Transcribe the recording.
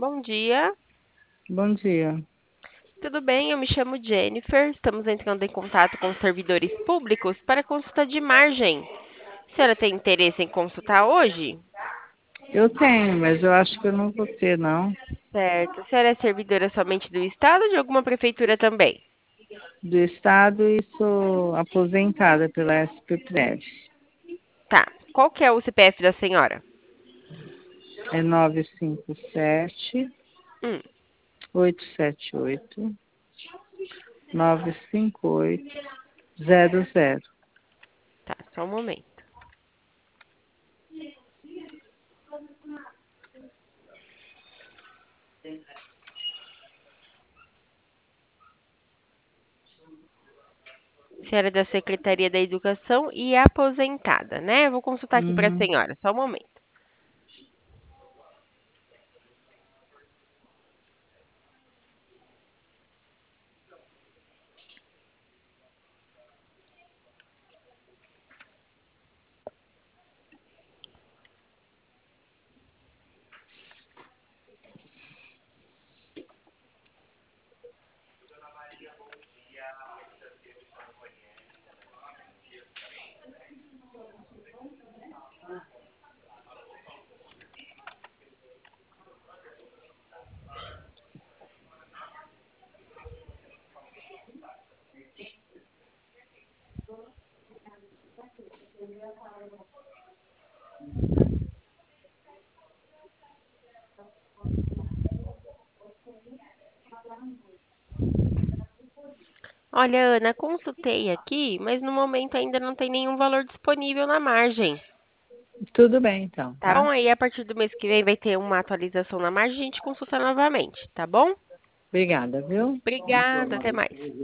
Bom dia, Bom dia. tudo bem? Eu me chamo Jennifer. Estamos entrando em contato com os servidores públicos para consulta de margem. A senhora tem interesse em consultar hoje? Eu tenho, mas eu acho que eu não vou ter, não. Certo. A senhora é servidora somente do Estado ou de alguma prefeitura também? Do Estado e sou aposentada pela SPPF. Tá. Qual que é o CPF da senhora? É 957 Hum, 878 958 00. tá. Só um momento. A senhora é da Secretaria da Educação e é aposentada, né? Eu vou consultar aqui para a Uhum. senhora. Só um momento. Olha, Ana, consultei aqui, mas no momento ainda não tem nenhum valor disponível na margem. Tudo bem, então, Tá tá? bom? Aí a partir do mês que vem vai ter uma atualização na margem, a gente consulta novamente, tá bom? Obrigada, viu? Obrigada, até mais.